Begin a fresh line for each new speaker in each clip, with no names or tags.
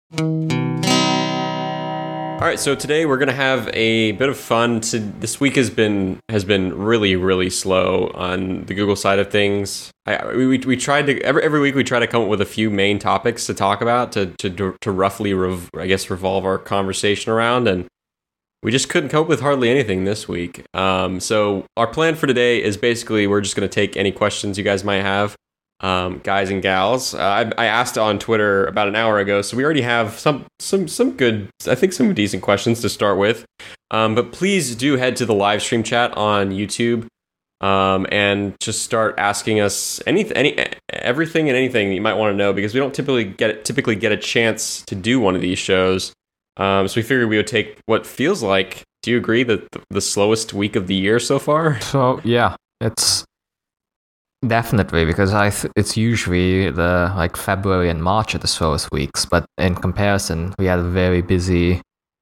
All right, so today we're gonna have a bit of fun. This week has been really really slow on the Google side of things. We tried to every week we try to come up with a few main topics to talk about to roughly revolve our conversation around, and we just couldn't cope with hardly anything this week. So our plan for today is basically we're just gonna take any questions you guys might have. Guys and gals, I asked on Twitter about an hour ago, so we already have some good, I think some decent questions to start with. But please do head to the live stream chat on YouTube, and just start asking us everything and anything that you might want to know, because we don't typically get a chance to do one of these shows. So we figured we would take what feels like. Do you agree that the slowest week of the year so far?
So yeah, it's. Definitely, because it's usually the February and March are the slowest weeks, but in comparison, we had a very busy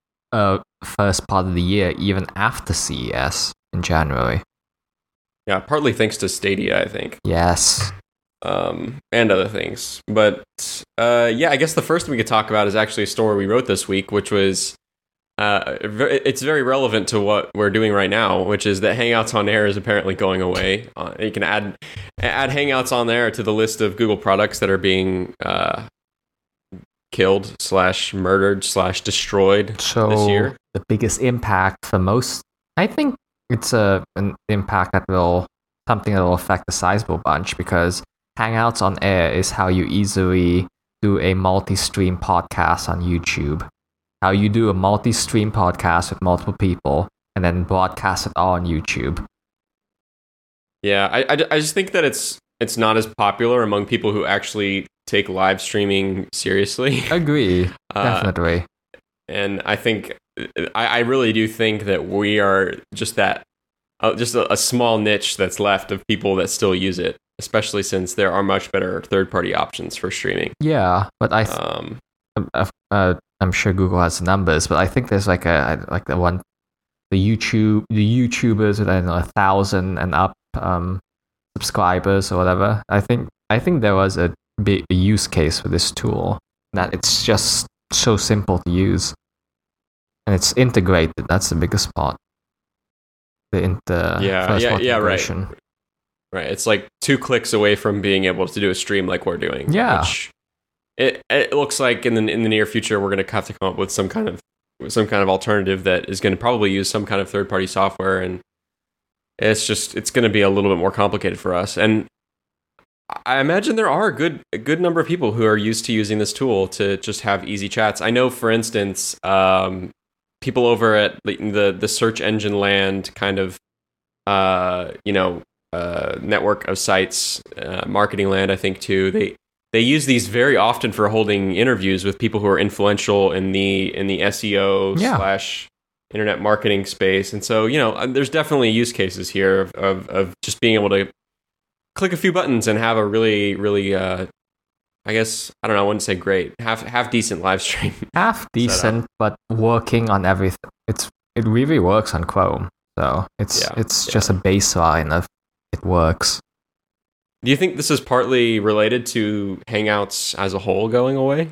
first part of the year, even after CES in January.
Yeah, partly thanks to Stadia, I think.
Yes.
And other things. But yeah, I guess the first thing we could talk about is actually a story we wrote this week, which was it's very relevant to what we're doing right now, which is that Hangouts on Air is apparently going away. You can add Hangouts on Air to the list of Google products that are being killed / murdered / destroyed this year.
The biggest impact for most, I think it's an impact that will affect a sizable bunch, because Hangouts on Air is how you easily do a multi-stream podcast on YouTube. How you do a multi-stream podcast with multiple people and then broadcast it all on YouTube.
Yeah, I just think that it's not as popular among people who actually take live streaming seriously.
Agree, definitely.
And I think I really do think that we are just a small niche that's left of people that still use it, especially since there are much better third-party options for streaming.
Yeah, but I'm sure Google has the numbers, but I think there's the YouTubers with 1,000 and up subscribers or whatever. I think there was a big use case for this tool, that it's just so simple to use, and it's integrated. That's the biggest part. Integration.
Right. It's like 2 clicks away from being able to do a stream like we're doing.
Yeah.
Which it looks like in the near future we're going to have to come up with some kind of alternative that is going to probably use some kind of third-party software, and it's going to be a little bit more complicated for us. And I imagine there are a good number of people who are used to using this tool to just have easy chats. I know, for instance, people over at the search engine land kind of network of sites, marketing land, I think too. They use these very often for holding interviews with people who are influential in the SEO / internet marketing space. And so, there's definitely use cases here of just being able to click a few buttons and have a really, really, I guess, I don't know, I wouldn't say great, half decent live stream.
Half decent, but working on everything. It really works on Chrome. So it's just a baseline of it works.
Do you think this is partly related to Hangouts as a whole going away?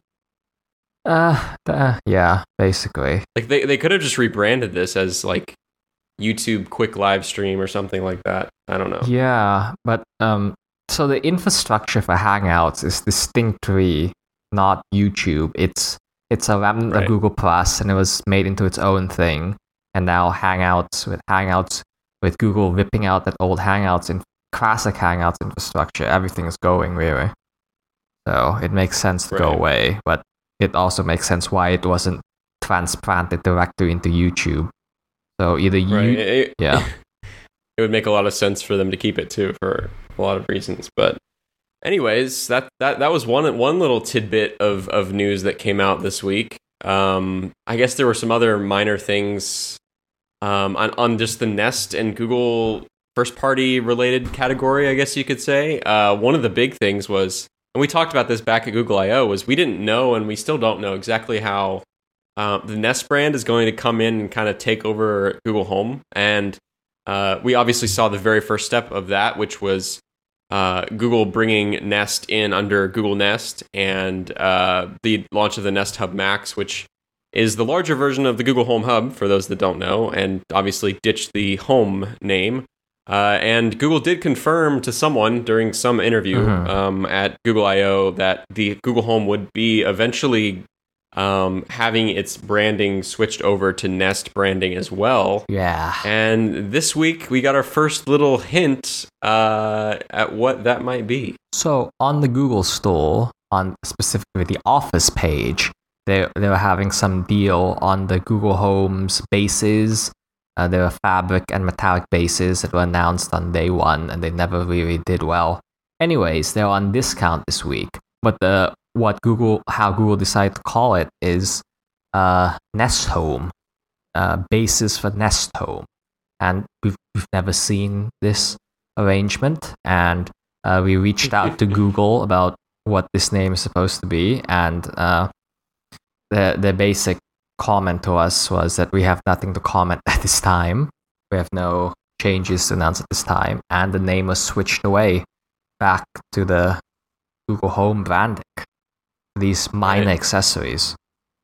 Yeah, basically.
Like they could have just rebranded this as like YouTube quick live stream or something like that. I don't know.
Yeah, but so the infrastructure for Hangouts is distinctly not YouTube. It's a remnant of Google Plus, and it was made into its own thing. And now Hangouts with Google ripping out that old Hangouts in classic Hangouts infrastructure, everything is going really. So it makes sense to go away, but it also makes sense why it wasn't transplanted directly into YouTube. So either
it would make a lot of sense for them to keep it too, for a lot of reasons. But anyways, that was one little tidbit of news that came out this week. I guess there were some other minor things on just the Nest and Google first party related category, I guess you could say. One of the big things was, and we talked about this back at Google I/O, was we didn't know, and we still don't know exactly how the Nest brand is going to come in and kind of take over Google Home. And we obviously saw the very first step of that, which was Google bringing Nest in under Google Nest, and the launch of the Nest Hub Max, which is the larger version of the Google Home Hub, for those that don't know, and obviously ditched the Home name. And Google did confirm to someone during some interview at Google I/O that the Google Home would be eventually having its branding switched over to Nest branding as well.
Yeah.
And this week we got our first little hint at what that might be.
So on the Google Store, on specifically the Office page, they were having some deal on the Google Home's bases. There were fabric and metallic bases that were announced on day one, and they never really did well. Anyways, they're on discount this week. But how Google decided to call it is Nest Home, bases for Nest Home, and we've never seen this arrangement. And we reached out to Google about what this name is supposed to be, and the basic comment to us was that we have nothing to comment at this time. We have no changes to announce at this time, and the name was switched away back to the Google Home branding. These minor accessories.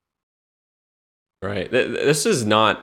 Right. This is not.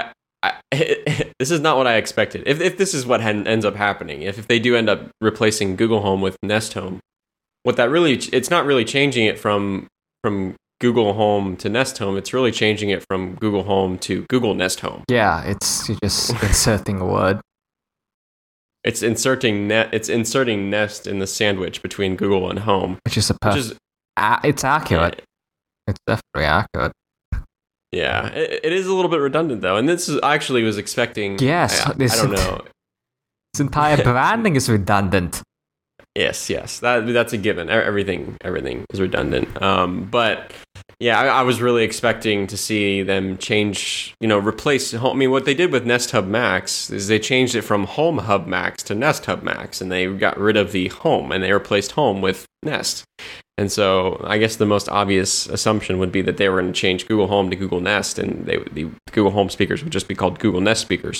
This is not what I expected. If this is what ends up happening, if they do end up replacing Google Home with Nest Home, it's not really changing it from Google Home to Nest Home. It's really changing it from Google Home to Google Nest Home.
Yeah, it's just inserting a word.
It's inserting Nest in the sandwich between Google and Home,
it's accurate. It's definitely accurate.
Yeah, it is a little bit redundant though, and this is actually was expecting.
Yes,
I don't know.
This entire branding is redundant.
Yes, that's a given. Everything is redundant. But yeah, I was really expecting to see them change, replace Home. I mean, what they did with Nest Hub Max is they changed it from Home Hub Max to Nest Hub Max, and they got rid of the Home and they replaced Home with Nest. And so I guess the most obvious assumption would be that they were going to change Google Home to Google Nest, and the Google Home speakers would just be called Google Nest speakers.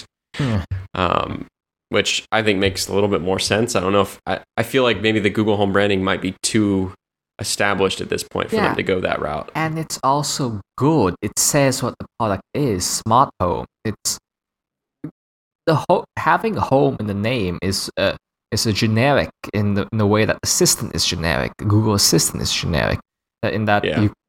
Which I think makes a little bit more sense. I don't know if I feel like maybe the Google Home branding might be too established at this point for them to go that route.
And it's also good. It says what the product is, smart home. It's having home in the name is a generic in the way that Assistant is generic. Google Assistant is generic. In that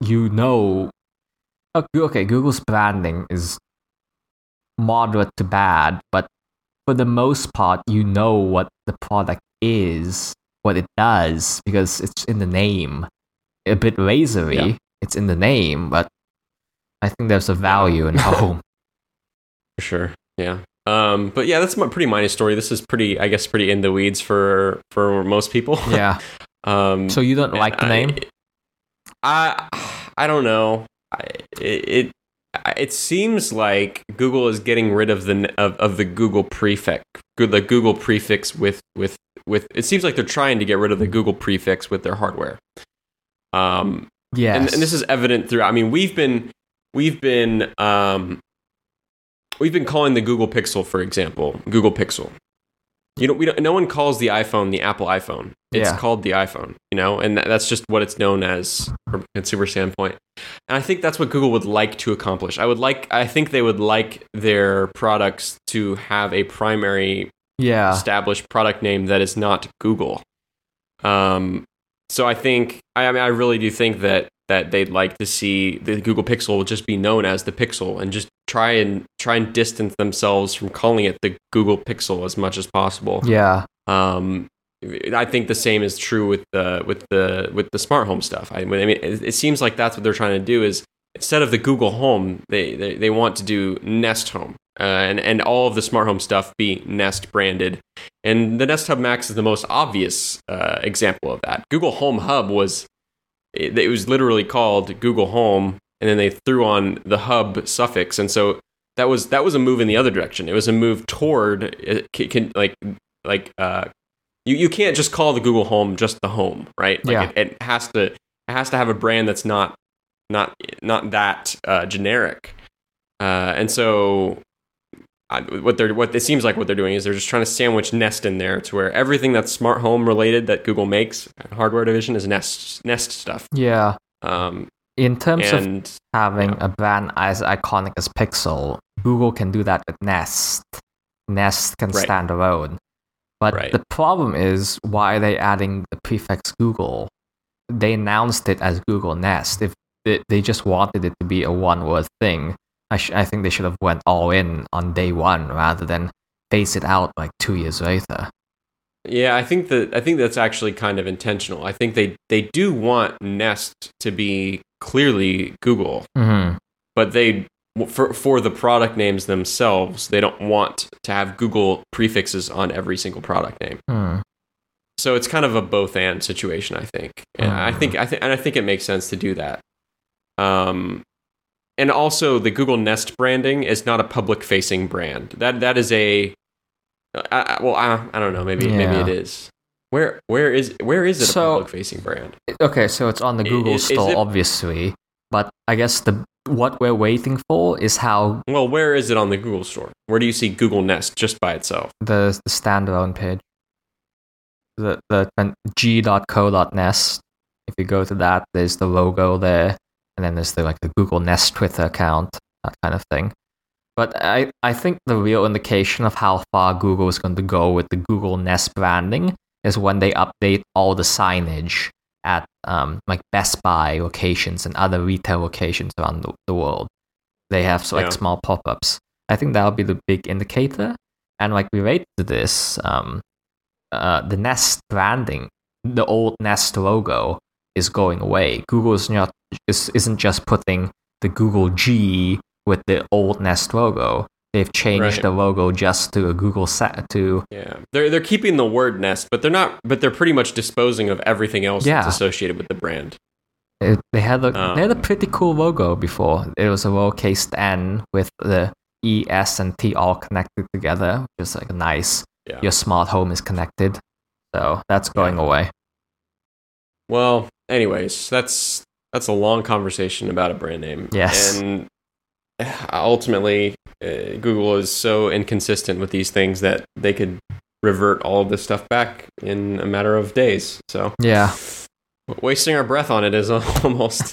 Google's branding is moderate to bad, but for the most part, what the product is, what it does, because it's in the name. A bit razory, it's in the name, but I think there's a value in home.
For sure, yeah. But yeah, that's a pretty minor story. This is pretty in the weeds for most people.
Yeah. So you don't like the name?
I don't know. It seems like Google is getting rid of the Google prefix. The Google prefix with it seems like they're trying to get rid of the Google prefix with their hardware.
Yes.
And this is evident throughout. I mean, we've been calling the Google Pixel, for example, Google Pixel. No one calls the iPhone the Apple iPhone. It's called the iPhone, and that's just what it's known as from a consumer standpoint. And I think that's what Google would like to accomplish. I think they would like their products to have a primary established product name that is not Google. So I really do think that they'd like to see the Google Pixel just be known as the Pixel, and just try and distance themselves from calling it the Google Pixel as much as possible.
Yeah.
I think the same is true with the smart home stuff. I mean, it seems like that's what they're trying to do. Is instead of the Google Home, they want to do Nest Home, and all of the smart home stuff be Nest branded. And the Nest Hub Max is the most obvious example of that. Google Home Hub was literally called Google Home, and then they threw on the hub suffix, and so that was a move in the other direction. It was a move toward you can't just call the Google Home just the Home, right? It has to have a brand that's not that generic, and so what it seems like what they're doing is they're just trying to sandwich Nest in there to where everything that's smart home related that Google makes, hardware division, is Nest stuff.
Yeah. In terms of having
yeah.
a brand as iconic as Pixel, Google can do that with Nest. Nest can
Right.
stand alone. But
Right.
the problem is, why are they adding the prefix Google? They announced it as Google Nest. If they just wanted it to be a one-word thing, I think they should have went all in on day one rather than phase it out like 2 years later.
Yeah, I think that's actually kind of intentional. I think they do want Nest to be clearly Google, but they for the product names themselves, they don't want to have Google prefixes on every single product name. So it's kind of a both and situation, I think. And I think it makes sense to do that. And also the Google Nest branding is not a public facing brand. That is a I don't know, maybe it is. Where is it a public facing brand?
Okay, so it's on the Google Store, obviously, but I guess what we're waiting for is how.
Well, where is it on the Google Store? Where do you see Google Nest just by itself?
The standalone page. The g.co.nest. If you go to that, there's the logo there, and then there's the Google Nest Twitter account, that kind of thing. But I think the real indication of how far Google is going to go with the Google Nest branding is when they update all the signage at Best Buy locations and other retail locations around the world. They have small pop-ups. I think that'll be the big indicator. And related to this, the Nest branding, the old Nest logo, is going away. Google isn't just putting the Google G with the old Nest logo. They've changed the logo just to a Google set to.
Yeah, they're keeping the word Nest, but they're not. But they're pretty much disposing of everything else that's associated with the brand.
They had a pretty cool logo before. It was a lowercase n with the E, S, and T all connected together, which is a nice. Yeah. Your smart home is connected, so that's going away.
Well, anyways, that's a long conversation about a brand name.
Yes,
and ultimately, Google is so inconsistent with these things that they could revert all of this stuff back in a matter of days. So
yeah,
wasting our breath on it is almost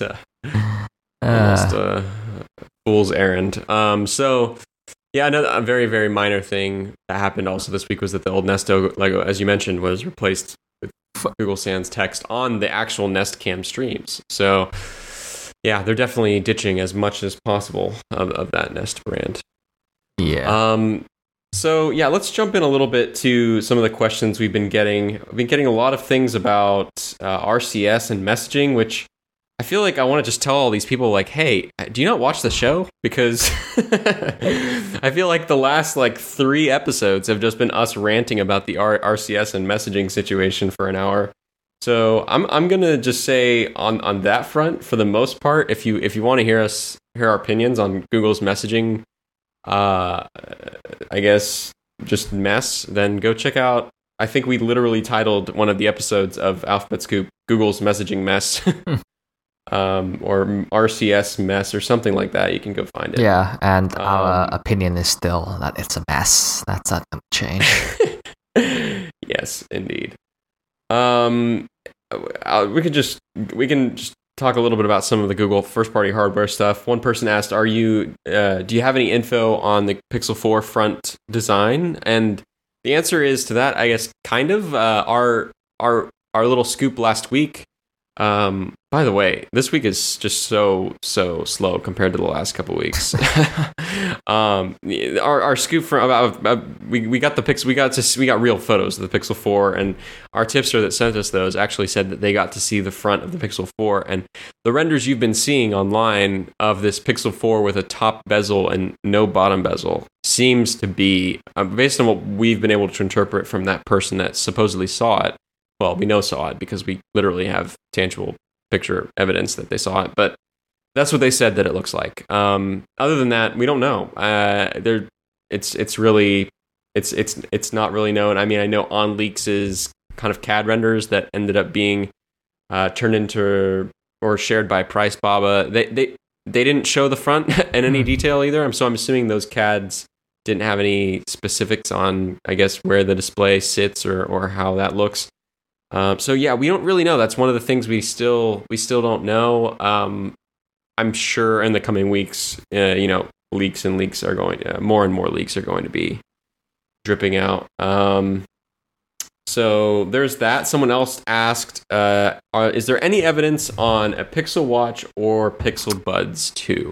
a fool's errand. So yeah, another very, very minor thing that happened also this week was that the old Nest logo, as you mentioned, was replaced with Google Sans text on the actual Nest Cam streams. So yeah, they're definitely ditching as much as possible of that Nest brand.
Yeah.
So yeah, let's jump in a little bit to some of the questions we've been getting. I've been getting a lot of things about RCS and messaging, which I feel like I want to just tell all these people, hey, do you not watch the show? Because I feel like the last 3 episodes have just been us ranting about the RCS and messaging situation for an hour. So I'm gonna just say on that front, for the most part, if you want to hear our opinions on Google's messaging, I guess just mess, then go check out. I think we literally titled one of the episodes of Alphabet Scoop Google's messaging mess. Or RCS mess or something like that. You can go find it.
Yeah, and our opinion is still that it's a mess. That's not going to change.
Yes, indeed. We can just talk a little bit about some of the Google first-party hardware stuff. One person asked, do you have any info on the Pixel 4 front design? And the answer is to that, I guess, kind of. Our little scoop last week. By the way, this week is just so slow compared to the last couple weeks. Our scoop from about we got the Pixel, we got real photos of the Pixel 4, and our tipster that sent us those actually said that they got to see the front of the Pixel 4, and the renders you've been seeing online of this Pixel 4 with a top bezel and no bottom bezel seems to be, based on what we've been able to interpret from that person that supposedly saw it. Well, we know saw it because we literally have tangible picture evidence that they saw it, but that's what they said that it looks like. Other than that, we don't know. It's not really known. I mean, I know OnLeaks' kind of CAD renders that ended up being turned into or shared by PriceBaba. They didn't show the front in any detail either. So I'm assuming those CADs didn't have any specifics on, I guess, where the display sits or how that looks. So yeah, we don't really know. That's one of the things we still don't know. I'm sure in the coming weeks, leaks are going, more and more leaks are going to be dripping out. So there's that. Someone else asked, is there any evidence on a Pixel Watch or Pixel Buds 2?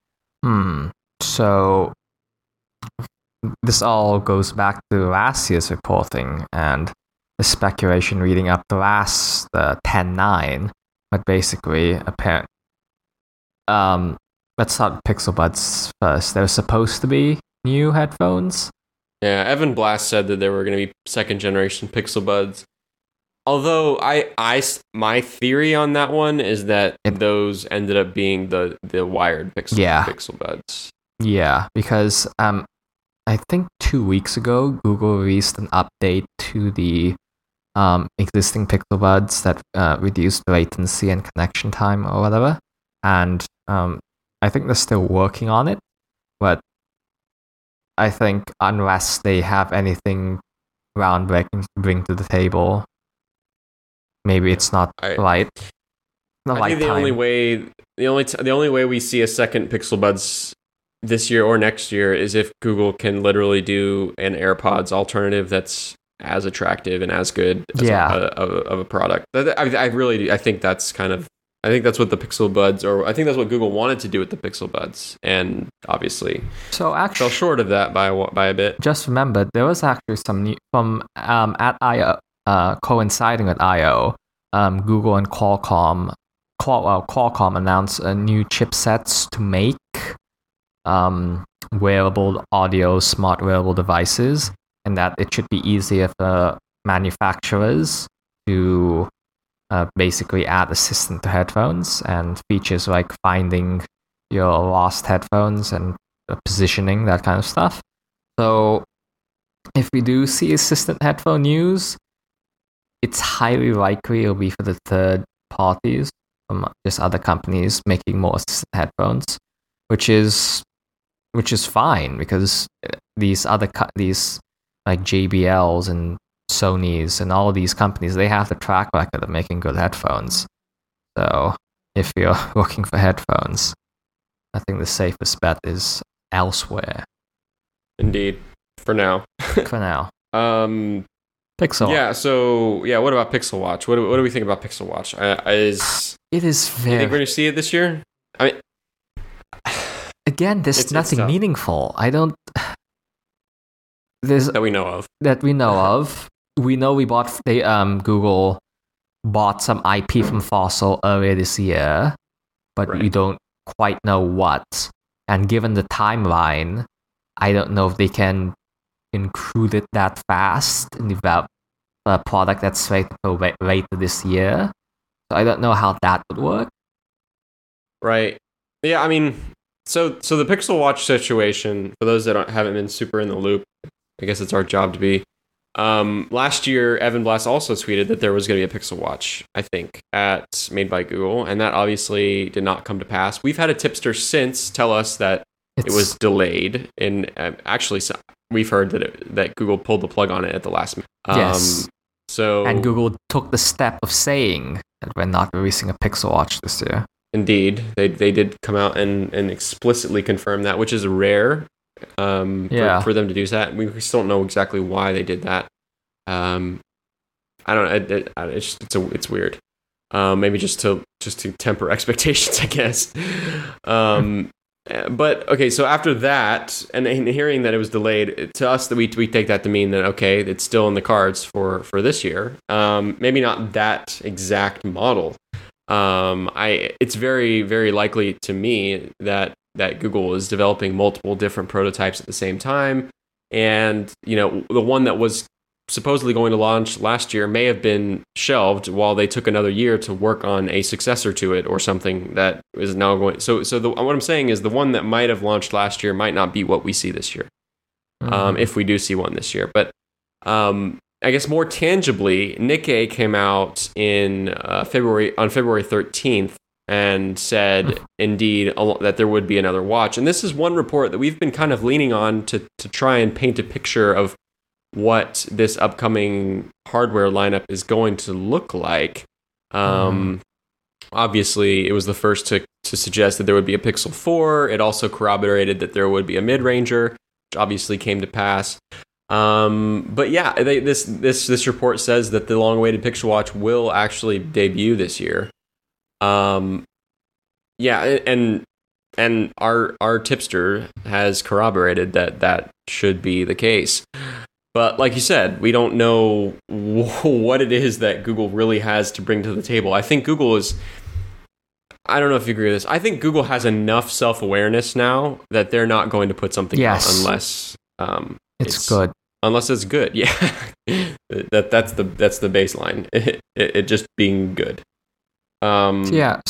So this all goes back to last year's reporting and the speculation leading up to last 10.9. But basically, let's start with Pixel Buds first. There were supposed to be new headphones.
Yeah, Evan Blast said that there were going to be second generation Pixel Buds. Although my theory on that one is that those ended up being the wired Pixel Buds.
Yeah, because I think 2 weeks ago Google released an update to the existing Pixel Buds that reduced latency and connection time or whatever, and I think they're still working on it, but I think unless they have anything groundbreaking to bring to the table, maybe it's not right.
I think the only way we see a second Pixel Buds this year or next year is if Google can literally do an AirPods alternative that's as attractive and as good as of a product. I think that's what the Pixel Buds, or I think that's what Google wanted to do with the Pixel Buds, and obviously fell short of that by a bit.
Just remember, there was actually some new from at I/O, coinciding with I/O. Google and Qualcomm announced a new chipsets to make wearable audio, smart wearable devices, and that it should be easier for manufacturers to basically add assistant to headphones and features like finding your lost headphones and positioning, that kind of stuff. So if we do see assistant headphone news, it's highly likely it'll be for the third parties from just other companies making more assistant headphones, which is fine, because these like JBLs and Sony's and all these companies, they have the track record of making good headphones. So if you're looking for headphones, I think the safest bet is elsewhere.
Indeed, for now.
Pixel.
Yeah. So yeah, what about Pixel Watch? What do we think about Pixel Watch?
It is very.
You think we're going to see it this year? I mean,
again, there's nothing meaningful.
That we know of.
We know Google bought some IP from Fossil earlier this year, but we don't quite know what. And given the timeline, I don't know if they can include it that fast and develop a product that's slated for later this year. So I don't know how that would work.
Right. Yeah, I mean, so the Pixel Watch situation, for those that haven't been super in the loop, I guess it's our job to be. Last year, Evan Blass also tweeted that there was going to be a Pixel Watch, I think, made by Google, and that obviously did not come to pass. We've had a tipster since tell us that it was delayed, and actually, we've heard that Google pulled the plug on it at the last minute.
Yes. And Google took the step of saying that we're not releasing a Pixel Watch this year.
Indeed, they did come out and explicitly confirm that, which is rare. For them to do that. We still don't know exactly why they did that. I don't know. It's weird. Maybe just to temper expectations, I guess. But okay, so after that, and hearing that it was delayed, to us, that we take that to mean that okay, it's still in the cards for this year. Maybe not that exact model. It's very, very likely to me that Google is developing multiple different prototypes at the same time, and the one that was supposedly going to launch last year may have been shelved while they took another year to work on a successor to it or something that is now going. So what I'm saying is the one that might have launched last year might not be what we see this year, if we do see one this year. But I guess more tangibly, Nikkei came out on February 13th and said, indeed, that there would be another watch. And this is one report that we've been kind of leaning on to try and paint a picture of what this upcoming hardware lineup is going to look like. Obviously, it was the first to suggest that there would be a Pixel 4. It also corroborated that there would be a mid-ranger, which obviously came to pass. But yeah, this report says that the long-awaited Pixel Watch will actually debut this year. Yeah, and our tipster has corroborated that should be the case. But like you said, we don't know what it is that Google really has to bring to the table. I think Google is... I don't know if you agree with this. I think Google has enough self-awareness now that they're not going to put something out unless
it's good.
Unless it's good, yeah. that's the baseline. It just being good.
Related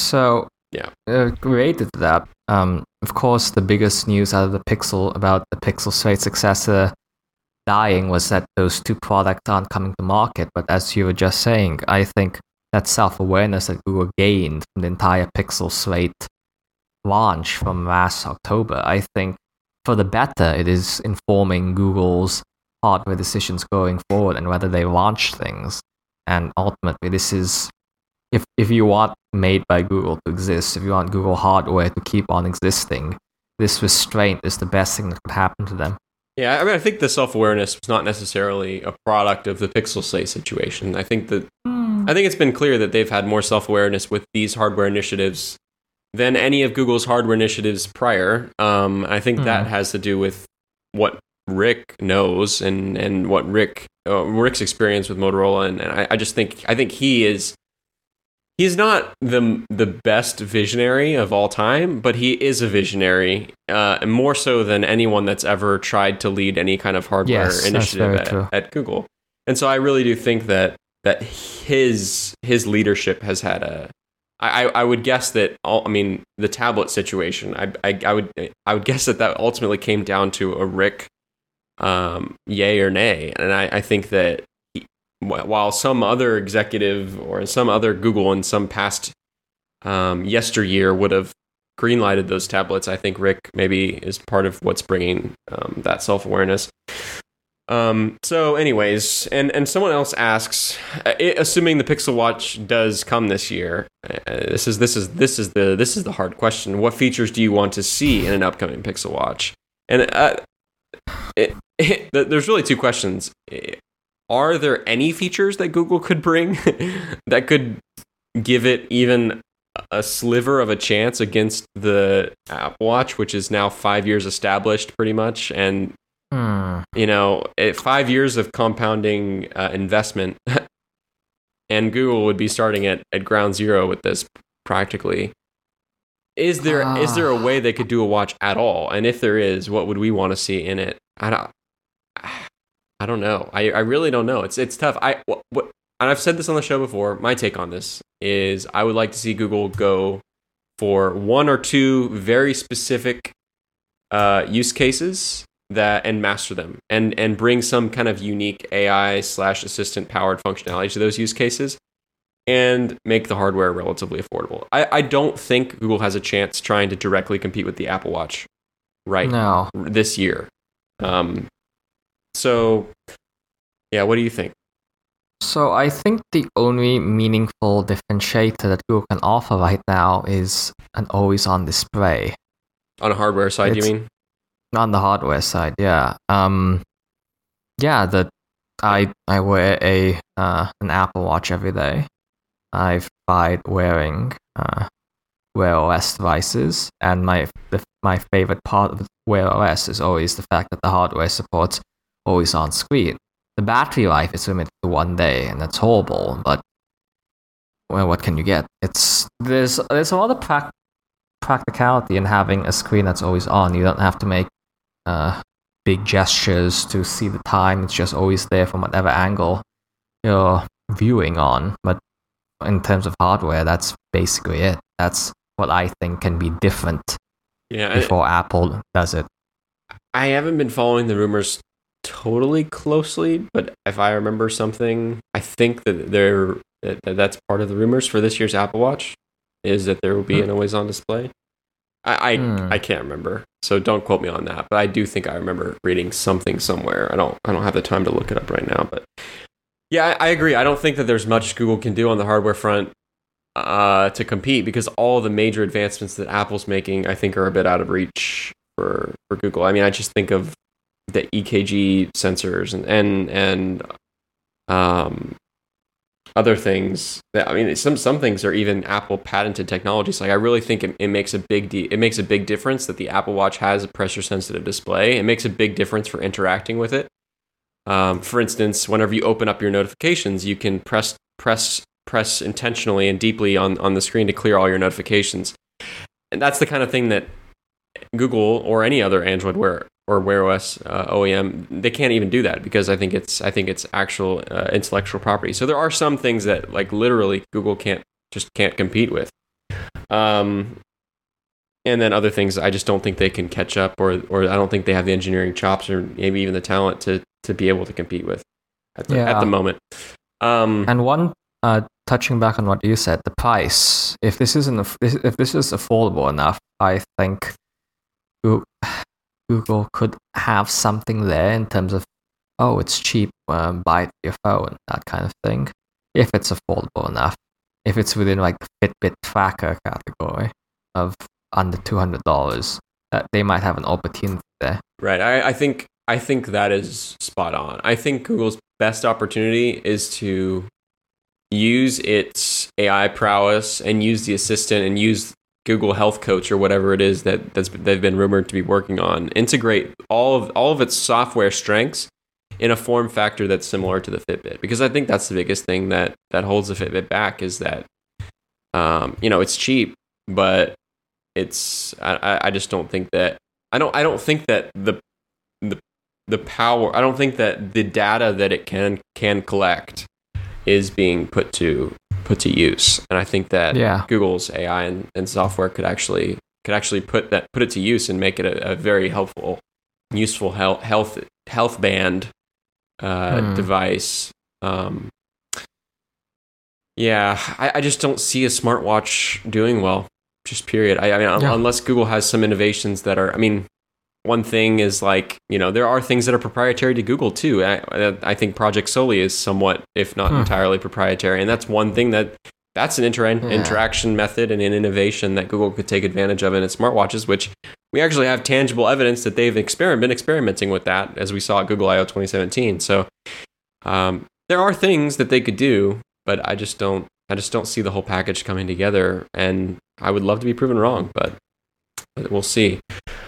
to that, of course, the biggest news out of the Pixel about the Pixel Slate's successor dying was that those two products aren't coming to market. But as you were just saying, I think that self-awareness that Google gained from the entire Pixel Slate launch from last October, I think for the better, it is informing Google's hardware decisions going forward and whether they launch things. And ultimately, this is, if you want Made by Google to exist, if you want Google hardware to keep on existing, this restraint is the best thing that could happen to them.
Yeah, I mean, I think the self-awareness was not necessarily a product of the Pixel Slate situation. I think it's been clear that they've had more self-awareness with these hardware initiatives than any of Google's hardware initiatives prior. I think that has to do with what Rick knows and what Rick's experience with Motorola, and I think he's not the best visionary of all time, but he is a visionary, more so than anyone that's ever tried to lead any kind of hardware initiative at Google. And so I really do think that his leadership has had I would guess that the tablet situation. I would guess that ultimately came down to a Rick yay or nay, and I think that while some other executive or some other Google in some past yesteryear would have greenlighted those tablets, I think Rick maybe is part of what's bringing that self-awareness. So anyways, and someone else asks, assuming the Pixel Watch does come this year, this is the hard question. What features do you want to see in an upcoming Pixel Watch? And there's really two questions. Are there any features that Google could bring that could give it even a sliver of a chance against the Apple Watch, which is now 5 years established pretty much? And, 5 years of compounding investment, and Google would be starting at ground zero with this practically. Is there a way they could do a watch at all? And if there is, what would we want to see in it? I don't know. I really don't know. It's tough. And I've said this on the show before. My take on this is I would like to see Google go for one or two very specific use cases and master them and bring some kind of unique AI/assistant powered functionality to those use cases and make the hardware relatively affordable. I don't think Google has a chance trying to directly compete with the Apple Watch this year. So, yeah, what do you think?
So I think the only meaningful differentiator that Google can offer right now is an always-on display.
On a hardware side, you mean?
On the hardware side, yeah. I wear an Apple Watch every day. I've tried wearing Wear OS devices, and my favorite part of Wear OS is always the fact that the hardware supports always on screen. The battery life is limited to 1 day, and that's horrible. But what can you get? There's a lot of practicality in having a screen that's always on. You don't have to make big gestures to see the time. It's just always there from whatever angle you're viewing on. But in terms of hardware, that's basically it. That's what I think can be different before Apple does it.
I haven't been following the rumors totally closely, but if I remember something, I think that that's part of the rumors for this year's Apple Watch. is that there will be an always on display. I can't remember, so don't quote me on that. But I do think I remember reading something somewhere. I don't have the time to look it up right now. But yeah, I agree. I don't think that there's much Google can do on the hardware front to compete, because all the major advancements that Apple's making, I think, are a bit out of reach for Google. I mean, I just think of the EKG sensors and other things that, I mean, some things are even Apple patented technologies. Like, I really think it makes a big difference that the Apple Watch has a pressure sensitive display. It makes a big difference for interacting with it. For instance, whenever you open up your notifications, you can press intentionally and deeply on the screen to clear all your notifications. And that's the kind of thing that Google or any other Android Wear OS OEM, they can't even do that, because I think it's actual intellectual property. So there are some things that, like, literally Google can't compete with. And then other things I just don't think they can catch up, or I don't think they have the engineering chops or maybe even the talent to be able to compete with at the moment.
And one touching back on what you said, the price. If this is affordable enough, I think Google could have something there in terms of, it's cheap, buy it for your phone, that kind of thing. If it's affordable enough, if it's within like the Fitbit tracker category of under $200, they might have an opportunity there.
Right. I think that is spot on. I think Google's best opportunity is to use its AI prowess and use the assistant and use Google Health Coach or whatever it is that they've been rumored to be working on. Integrate all of its software strengths in a form factor that's similar to the Fitbit, because I think that's the biggest thing that holds the Fitbit back, is that it's cheap, but I just don't think that I don't think that the power, I don't think that the data that it can collect is being put to use. And I think that Google's AI and software could actually put it to use and make it a very helpful, useful health band device. I just don't see a smartwatch doing well, just period. I mean, unless Google has some innovations that are, I mean, one thing is, like, there are things that are proprietary to Google too. I think Project Soli is somewhat, if not entirely, proprietary, and that's one thing that's an interaction method and an innovation that Google could take advantage of in its smartwatches, which we actually have tangible evidence that they've been experimenting with that, as we saw at Google I/O 2017. So there are things that they could do, but I just don't see the whole package coming together, and I would love to be proven wrong, but we'll see.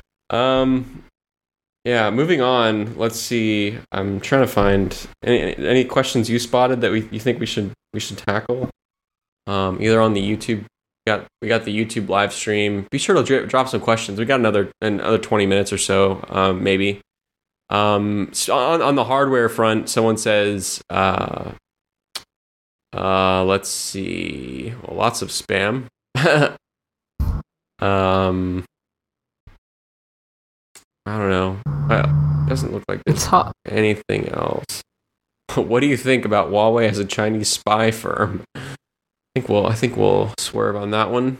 Moving on. Let's see. I'm trying to find any questions you spotted that you think we should tackle. Either on the YouTube. We got the YouTube live stream. Be sure to drop some questions. We got another 20 minutes or so, maybe. So on the hardware front, someone says, let's see. Well, lots of spam. I don't know. It doesn't look like there's anything else. What do you think about Huawei as a Chinese spy firm? I think we'll swerve on that one.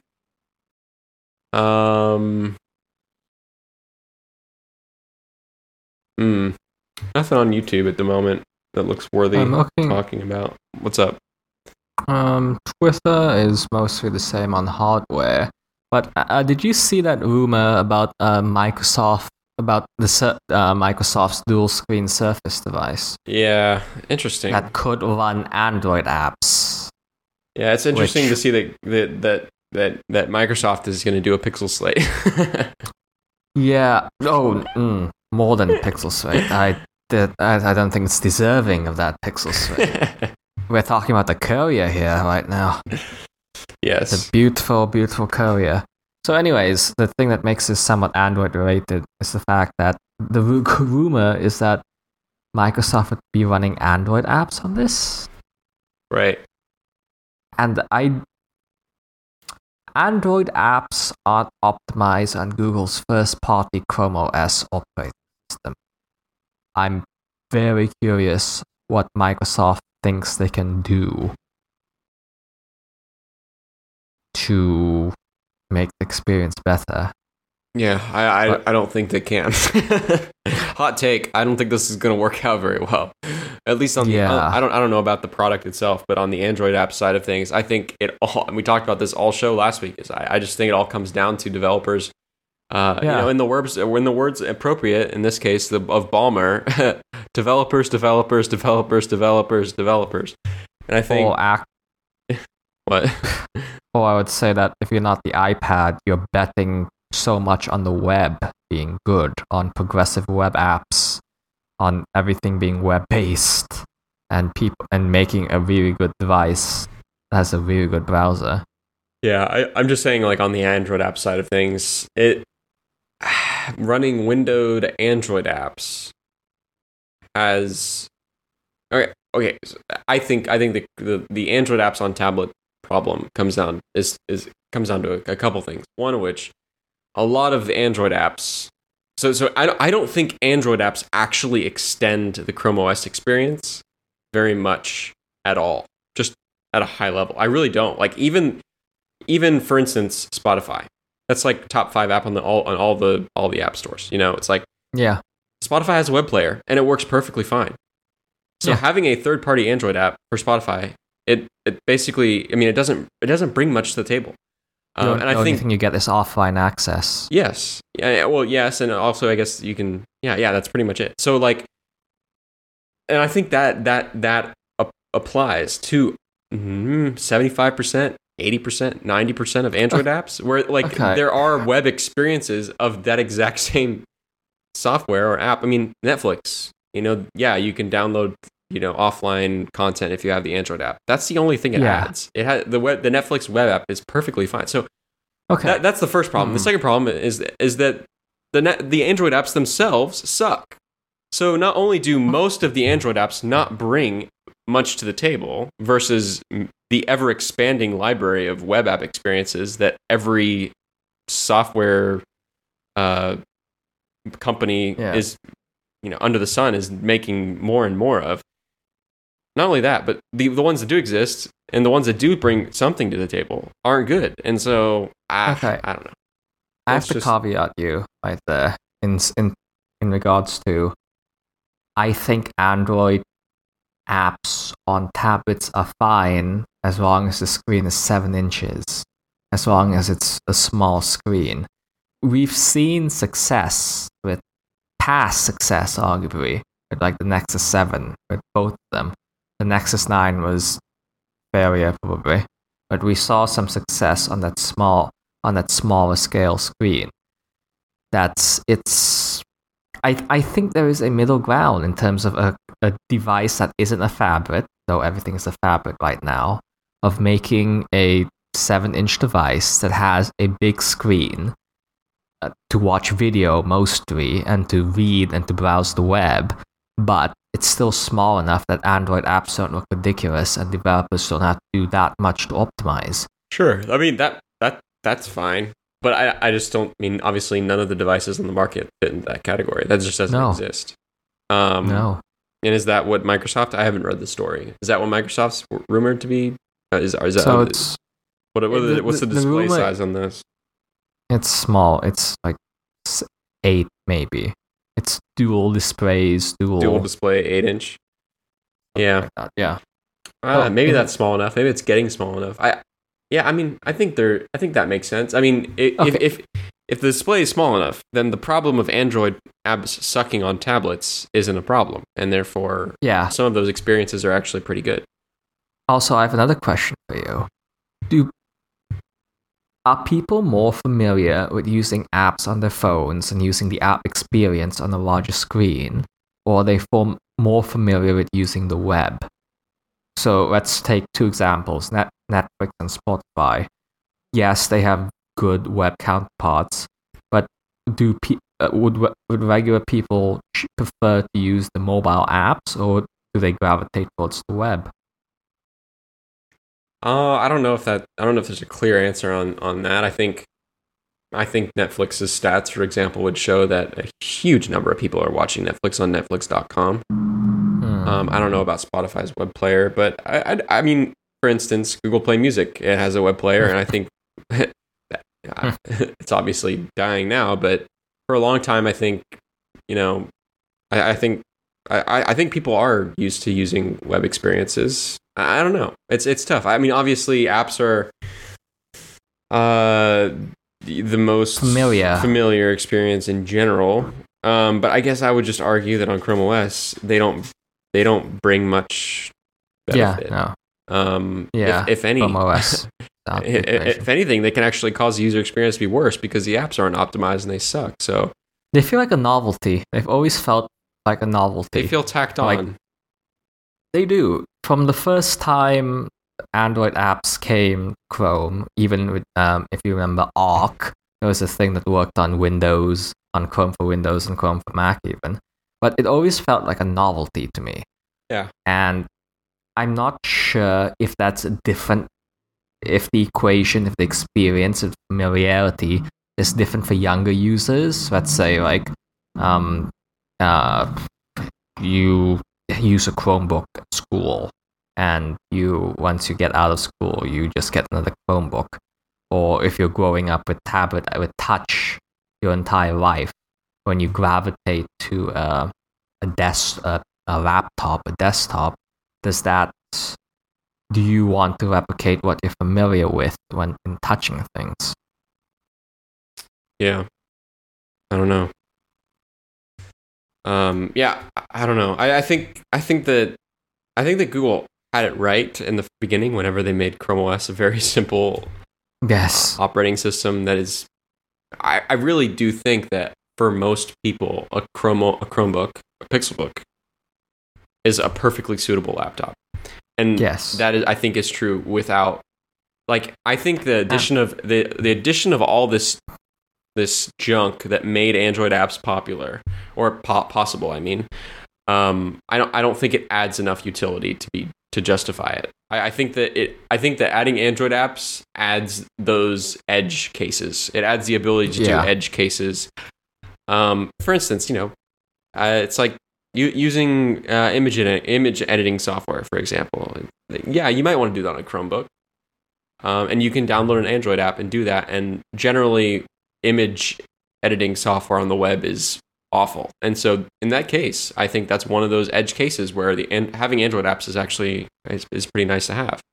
Nothing on YouTube at the moment that looks worthy talking about. What's up?
Twitter is mostly the same on hardware. But did you see that rumor about Microsoft? About the Microsoft's dual screen Surface device?
Yeah, interesting.
That could run Android apps.
Yeah, it's interesting to see that Microsoft is going to do a Pixel Slate.
Yeah. More than Pixel Slate. I don't think it's deserving of that Pixel Slate. We're talking about the Courier here right now.
Yes.
The beautiful, beautiful Courier. So anyways, the thing that makes this somewhat Android related is the fact that the rumor is that Microsoft would be running Android apps on this.
Right.
And Android apps aren't optimized on Google's first-party Chrome OS operating system. I'm very curious what Microsoft thinks they can do. to make the experience better.
Yeah, I don't think they can. Hot take. I don't think this is going to work out very well. At least on the I don't know about the product itself, but on the Android app side of things, I think it all. And we talked about this all show last week. I just think it all comes down to developers. In the words appropriate in this case of Ballmer, developers. And I think what?
Or I would say that if you're not the iPad, you're betting so much on the web being good, on progressive web apps, on everything being web-based, and making a really good device that has a really good browser.
Yeah, I'm just saying, like, on the Android app side of things, running windowed Android apps has okay. I think the Android apps on tablet problem comes down to a couple things. One of which, a lot of the Android apps. So I don't think Android apps actually extend the Chrome OS experience very much at all. Just at a high level, I really don't. Like even for instance, Spotify. That's like top 5 app on all the app stores. You know, it's like Spotify has a web player and it works perfectly fine. So having a third-party Android app for Spotify, it basically, I mean, it doesn't bring much to the table.
And I think you get this offline access.
Yes. Yeah. Well, yes, and also I guess you can. Yeah. That's pretty much it. So like, and I think that applies to 75%, 80%, 90% of Android apps, where like there are web experiences of that exact same software or app. I mean, Netflix. You can download offline content if you have the Android app. That's the only thing it adds. It has the Netflix web app is perfectly fine. So that's the first problem. The second problem is that the Android apps themselves suck. So not only do most of the Android apps not bring much to the table versus the ever expanding library of web app experiences that every software company is under the sun is making more and more of. Not only that, but the ones that do exist and the ones that do bring something to the table aren't good. And so, I don't know.
I have to caveat you right there in regards to, I think Android apps on tablets are fine as long as the screen is 7 inches, as long as it's a small screen. We've seen past success, arguably, with like the Nexus 7, with both of them. The Nexus 9 was failure probably, but we saw some success on that smaller scale screen. I think there is a middle ground in terms of a device that isn't a phablet, though everything is a phablet right now, of making a 7-inch device that has a big screen to watch video mostly and to read and to browse the web, but it's still small enough that Android apps don't look ridiculous and developers don't have to do that much to optimize.
Sure. I mean, that's fine. But I just don't mean, obviously, none of the devices on the market fit into that category. That just doesn't exist.
No.
And is that what Microsoft? I haven't read the story. Is that what Microsoft's rumored to be? What's the display size on this?
It's small. It's like 8 maybe. It's dual displays.
Dual display 8-inch. Yeah.
Like that,
maybe that's small enough. Maybe it's getting small enough. I think that makes sense. I mean, if the display is small enough, then the problem of Android apps sucking on tablets isn't a problem, and therefore, some of those experiences are actually pretty good.
Also, I have another question for you. Are people more familiar with using apps on their phones and using the app experience on a larger screen, or are they more familiar with using the web? So let's take 2 examples, Netflix and Spotify. Yes, they have good web counterparts, but would regular people prefer to use the mobile apps, or do they gravitate towards the web?
I don't know if there's a clear answer on that. I think Netflix's stats, for example, would show that a huge number of people are watching Netflix on Netflix.com. I don't know about Spotify's web player, but I mean, for instance, Google Play Music, it has a web player, and I think it's obviously dying now, but for a long time, I think, I think I think people are used to using web experiences. I don't know. It's tough. I mean, obviously, apps are the most familiar experience in general. But I guess I would just argue that on Chrome OS, they don't bring much benefit.
Yeah. No.
If any,
Chrome OS.
if anything, they can actually cause the user experience to be worse because the apps aren't optimized and they suck. So
they feel like a novelty. They've always felt like a novelty.
They feel tacked on.
Like, they do. From the first time Android apps came Chrome, even with, if you remember Arc, it was a thing that worked on Windows, on Chrome for Windows and Chrome for Mac even. But it always felt like a novelty to me.
Yeah.
And I'm not sure if that's different, if the equation, if the experience of familiarity is different for younger users. Let's say like you use a Chromebook at school, and once you get out of school, you just get another Chromebook. Or if you're growing up with tablet with touch your entire life, when you gravitate to a laptop, a desktop, do you want to replicate what you're familiar with when in touching things?
Yeah, I don't know. Yeah, I don't know. I think that Google had it right in the beginning whenever they made Chrome OS a very simple operating system. That is, I really do think that for most people, a Chromebook, a Pixelbook, is a perfectly suitable laptop. And that is, I think, is true without, like, I think the addition of the addition of all this junk that made Android apps popular or possible. I mean, I don't think it adds enough utility to justify it. I think that adding Android apps adds those edge cases. It adds the ability to do edge cases. For instance, it's like using image editing software, for example. Yeah, you might want to do that on a Chromebook, and you can download an Android app and do that. And generally, image editing software on the web is awful, and so in that case, I think that's one of those edge cases where having Android apps is pretty nice to have.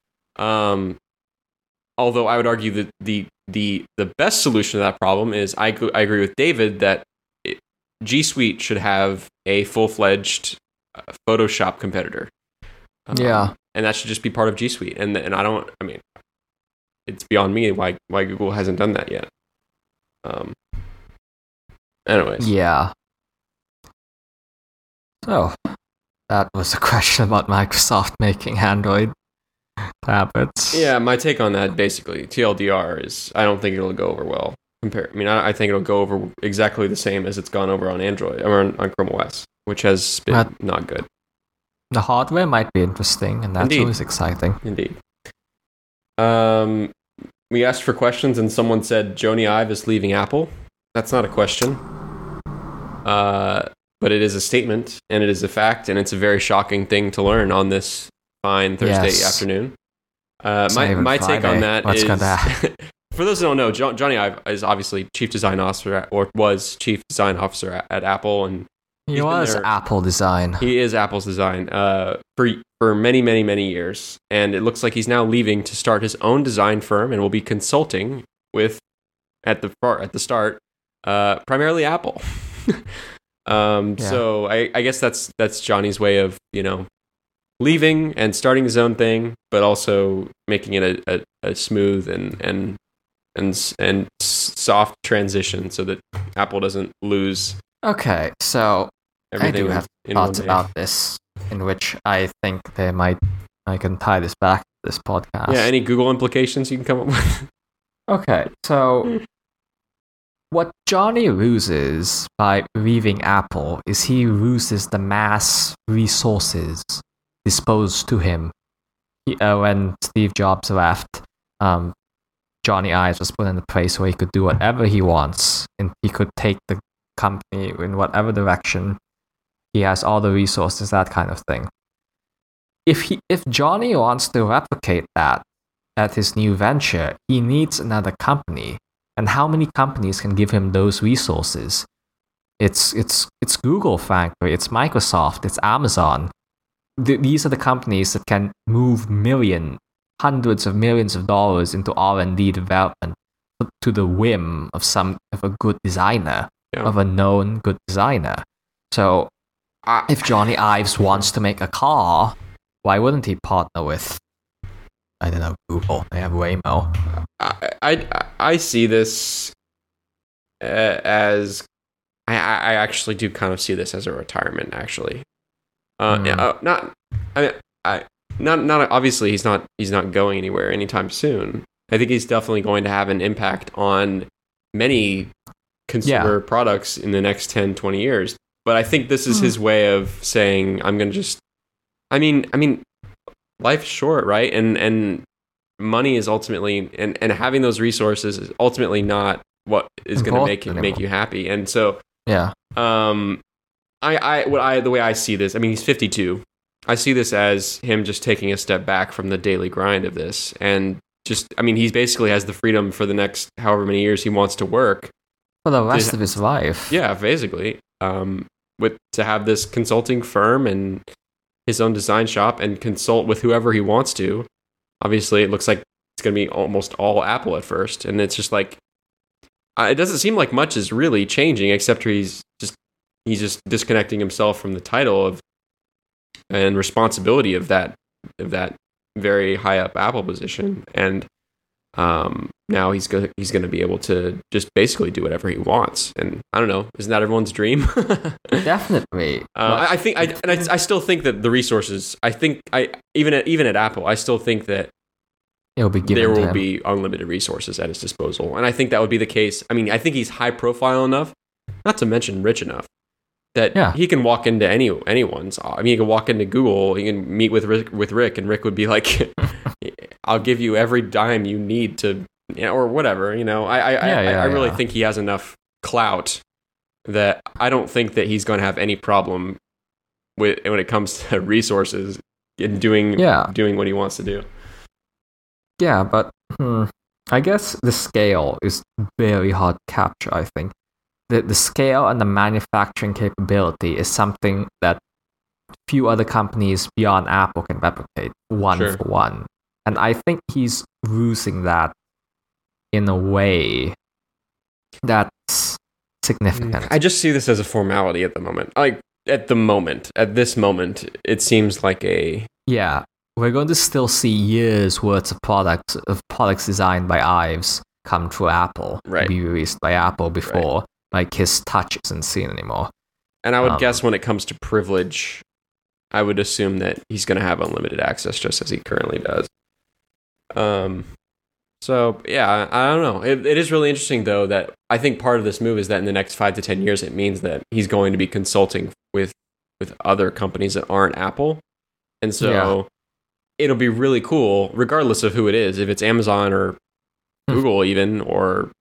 Although I would argue that the best solution to that problem is I agree with David that G Suite should have a full-fledged Photoshop competitor. And that should just be part of G Suite. And it's beyond me why Google hasn't done that yet. Anyways.
Yeah. So, that was a question about Microsoft making Android tablets.
Yeah, my take on that, basically, TLDR, is I don't think it'll go over well. I think it'll go over exactly the same as it's gone over on Android, or on Chrome OS, which has been not good.
The hardware might be interesting, and that's always exciting.
Indeed. We asked for questions, and someone said Jony Ive is leaving Apple. That's not a question. But it is a statement, and it is a fact, and it's a very shocking thing to learn on this fine Thursday afternoon. My take on that is... For those who don't know, Jony Ive is obviously Chief Design Officer, or was Chief Design Officer at Apple, and
he was Apple Design.
He is Apple's Design for many, many, many years, and it looks like he's now leaving to start his own design firm, and will be consulting with at the start primarily Apple. So I guess that's Johnny's way of leaving and starting his own thing, but also making it a smooth and soft transition so that Apple doesn't lose.
Okay, so
everything.
I do have thoughts about this, in which I think I can tie this back to this podcast.
Yeah, any Google implications you can come up with?
Okay, so what Johnny loses by leaving Apple is he loses the mass resources disposed to him. When Steve Jobs left, Jony Ive was put in a place where he could do whatever he wants, and he could take the company in whatever direction. He has all the resources, that kind of thing. If Johnny wants to replicate that at his new venture, he needs another company. And how many companies can give him those resources? It's Google, frankly. It's Microsoft. It's Amazon. These are the companies that can move hundreds of millions of dollars into R&D development to the whim of a good designer, of a known good designer. So, if Johnny Ives wants to make a car, why wouldn't he partner with, I don't know, Google? They have Waymo.
I see this as I actually do kind of see this as a retirement. Actually, not obviously he's not going anywhere anytime soon. I think he's definitely going to have an impact on many consumer products in the next 10, 20 years. But I think this is his way of saying, I'm going to just, I mean, life's short, right? And money is ultimately, and having those resources is ultimately not what is going to make you happy. And so,
the
way I see this, I mean, he's 52. I see this as him just taking a step back from the daily grind of this. And just, I mean, he basically has the freedom for the next however many years he wants to work.
For the rest of his life.
Yeah, basically. To have this consulting firm and his own design shop and consult with whoever he wants to. Obviously, it looks like it's going to be almost all Apple at first. And it's just like, it doesn't seem like much is really changing, except he's just disconnecting himself from the title of and responsibility of that very high up Apple position. And now he's going to be able to just basically do whatever he wants. And I don't know, isn't that everyone's dream?
Definitely.
I still think that the resources, even at Apple, I still think that
it'll be given
there will be unlimited resources at his disposal. And I think that would be the case. I mean, I think he's high profile enough, not to mention rich enough, that he can walk into anyone's. I mean, he can walk into Google, he can meet with Rick, and Rick would be like, I'll give you every dime you need to, or whatever, I really think he has enough clout that I don't think that he's going to have any problem when it comes to resources in doing what he wants to do.
Yeah, but I guess the scale is very hard to capture, I think. The scale and the manufacturing capability is something that few other companies beyond Apple can replicate for one. And I think he's losing that in a way that's significant.
I just see this as a formality at the moment. Like, at this moment, it seems like a...
Yeah, we're going to still see years worth of products designed by Ives come through Apple, be released by Apple before like his touch isn't seen anymore.
And I would guess when it comes to privilege, I would assume that he's going to have unlimited access just as he currently does. So yeah, I don't know. It is really interesting though that I think part of this move is that in the next 5 to 10 years, it means that he's going to be consulting with other companies that aren't Apple. And so it'll be really cool, regardless of who it is, if it's Amazon or Google even, or,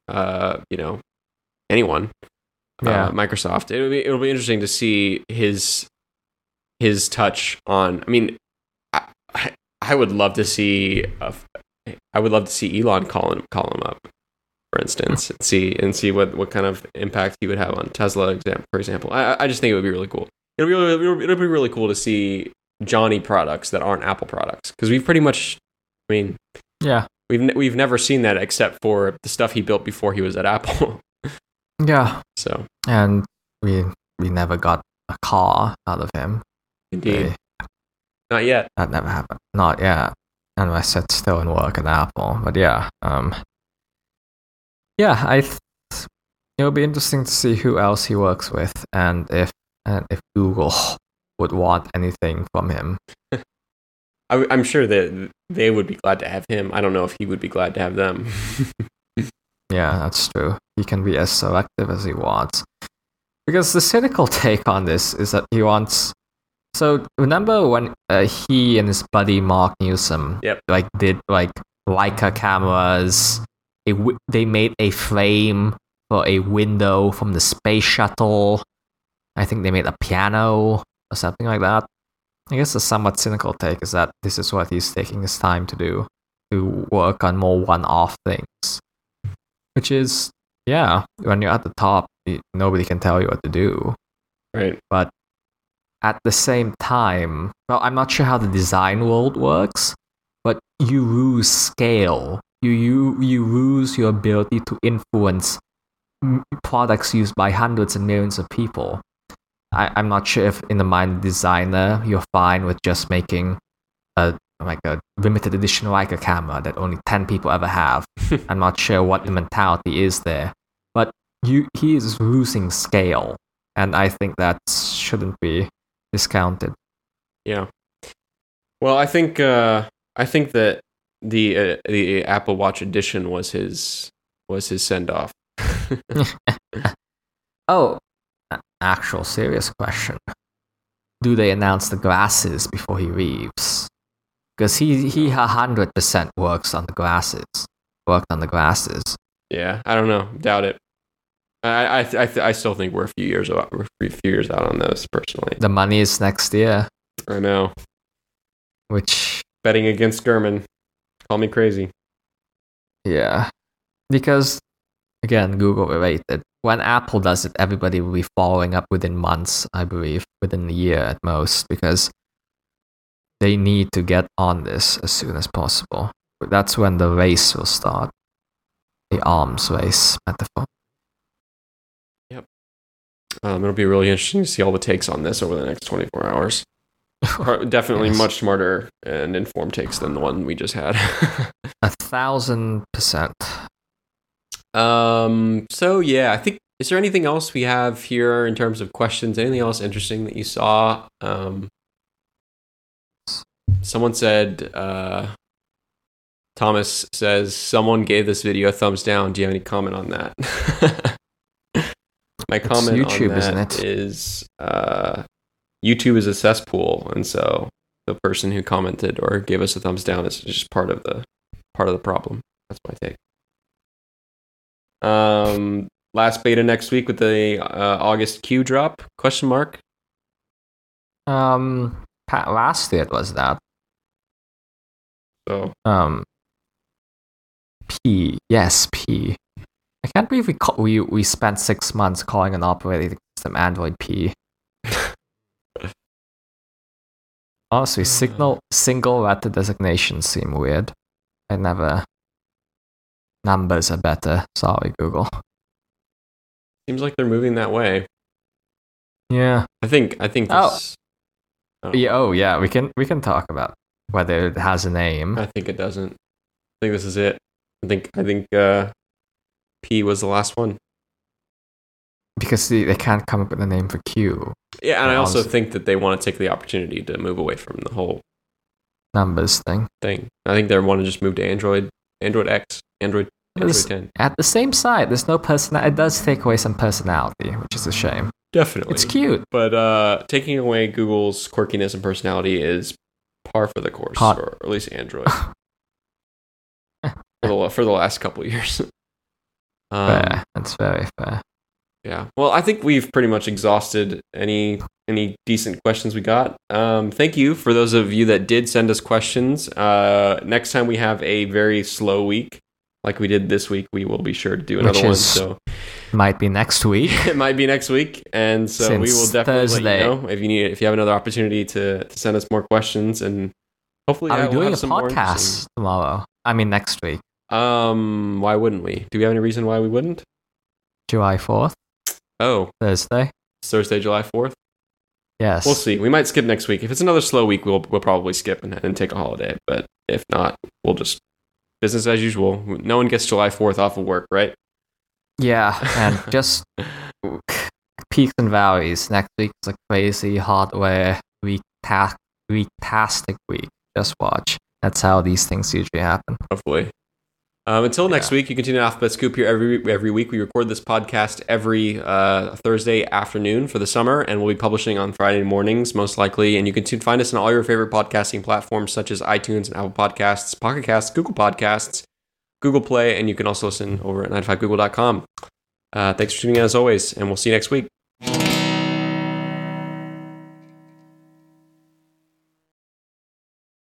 anyone, Microsoft. It'll be interesting to see his touch on. I mean, I would love to see Elon call him up, for instance, and see what kind of impact he would have on Tesla, for example. I just think it would be really cool. It'll be really cool to see Johnny products that aren't Apple products, because we've pretty much, we've never seen that except for the stuff he built before he was at Apple.
Yeah.
So,
and we never got a car out of him.
Indeed. Not yet.
That never happened. Not yet. Unless it's still in work at Apple. But it'll be interesting to see who else he works with, and if Google would want anything from him.
I'm sure that they would be glad to have him. I don't know if he would be glad to have them.
Yeah, that's true. He can be as selective as he wants. Because the cynical take on this is that he wants... So, remember when he and his buddy Mark Newsom did Leica cameras? They made a frame for a window from the space shuttle. I think they made a piano or something like that. I guess a somewhat cynical take is that this is what he's taking his time to do. to work on more one-off things. Which is, when you're at the top, nobody can tell you what to do.
Right.
But at the same time, well, I'm not sure how the design world works, but you lose scale. You lose your ability to influence products used by hundreds and millions of people. I'm not sure if in the mind of the designer, you're fine with just making a limited edition Leica camera that only 10 people ever have. I'm not sure what the mentality is there. But he is losing scale, and I think that shouldn't be discounted.
Yeah. Well, I think that the Apple Watch Edition was his send off.
Oh, actual serious question. Do they announce the glasses before he leaves? Because he 100% worked on the glasses.
Yeah, I don't know. Doubt it. I still think we're a few years out. We're a few years out on those personally.
The money is next year.
I know.
Which
betting against Gurman. Call me crazy.
Yeah, because again, Google related. When Apple does it, everybody will be following up within months, I believe, within a year at most, because they need to get on this as soon as possible. But that's when the race will start. The arms race metaphor.
Yep. It'll be really interesting to see all the takes on this over the next 24 hours. Definitely much smarter and informed takes than the one we just had.
1,000%.
So yeah, I think, is there anything else we have here in terms of questions? Anything else interesting that you saw? Someone said, Thomas says, someone gave this video a thumbs down. Do you have any comment on that? My comment
YouTube,
on that is YouTube is a cesspool, and so the person who commented or gave us a thumbs down is just part of the problem. That's my take. Last beta next week with the August Q drop? Question mark.
Last year it was that.
So.
P. I can't believe we spent 6 months calling an operating system Android P. Honestly, single letter designations seem weird. Numbers are better. Sorry, Google.
Seems like they're moving that way.
Yeah.
I think this,
yeah, we can talk about whether it has a name.
I think it doesn't. I think this is it. I think P was the last one.
Because they can't come up with a name for Q.
Yeah, and I also think that they want to take the opportunity to move away from the whole
numbers thing.
I think they want to just move to Android X, Android 10.
At the same side, there's no personality. It does take away some personality, which is a shame.
Definitely.
It's cute.
But taking away Google's quirkiness and personality is par for the course, or at least Android. for the last couple of years.
Fair. That's very fair.
Yeah. Well, I think we've pretty much exhausted any decent questions we got. Thank you for those of you that did send us questions. Next time we have a very slow week, like we did this week, we will be sure to do another one. So
might be next week.
It might be next week, and so we will definitely let you know if you have another opportunity to send us more questions, and hopefully
are we doing a
some
podcast tomorrow? I mean next week.
Why wouldn't we? Do we have any reason why we wouldn't?
July 4th.
Oh,
Thursday.
It's Thursday, July 4th.
Yes.
We'll see. We might skip next week. If it's another slow week, we'll probably skip and take a holiday. But if not, we'll just business as usual. No one gets July 4th off of work, right?
Yeah, and just peaks and valleys. Next week is a crazy hardware week-tastic week. Just watch. That's how these things usually happen.
Hopefully. Until next week, you continue Alphabet Scoop here every week. We record this podcast every Thursday afternoon for the summer, and we'll be publishing on Friday mornings, most likely. And you can find us on all your favorite podcasting platforms, such as iTunes and Apple Podcasts, Pocket Casts, Google Podcasts, Google Play, and you can also listen over at 95google.com. Thanks for tuning in as always, and we'll see you next week.